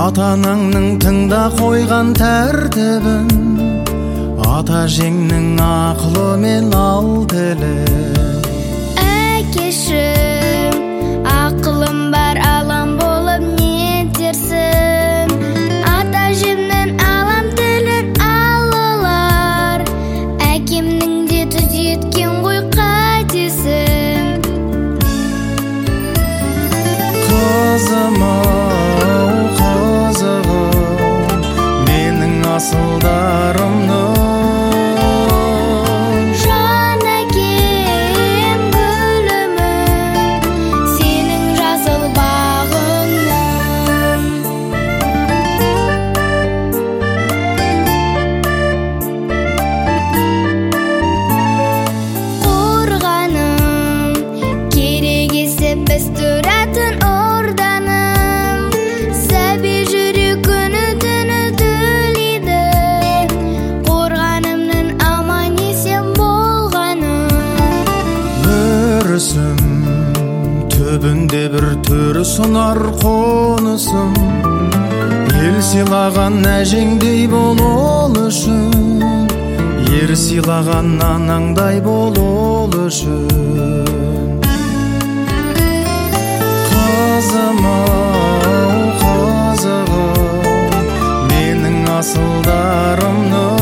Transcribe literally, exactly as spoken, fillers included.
ата-анаңның тыңда қойған тәртібін, ата-әжеңнің ақылы мен ал тілі. Әкешім, ақылым бар, алам болып не дерсің? Ата-әжемнің алам тілін алалар, әкемнің де түзеткен ғой қатесін. Қызым-ау, қызығым, менің асылдарымның жан әкем, гүлімін, сенің жасыл бағыңның. Қорғаным, керегесі біз тұратын орданым, сәби жүрек күні түні түлейді, қорғанымның аман есен болғаным. өрісім, түбінде бір төрі сұнар қонысым, ел сыйлаған әжеңдей бол ол үшін, ер сыйлаған анаңдай бол ол үшін. Қызым-ау, қызығым, менің асылдарымның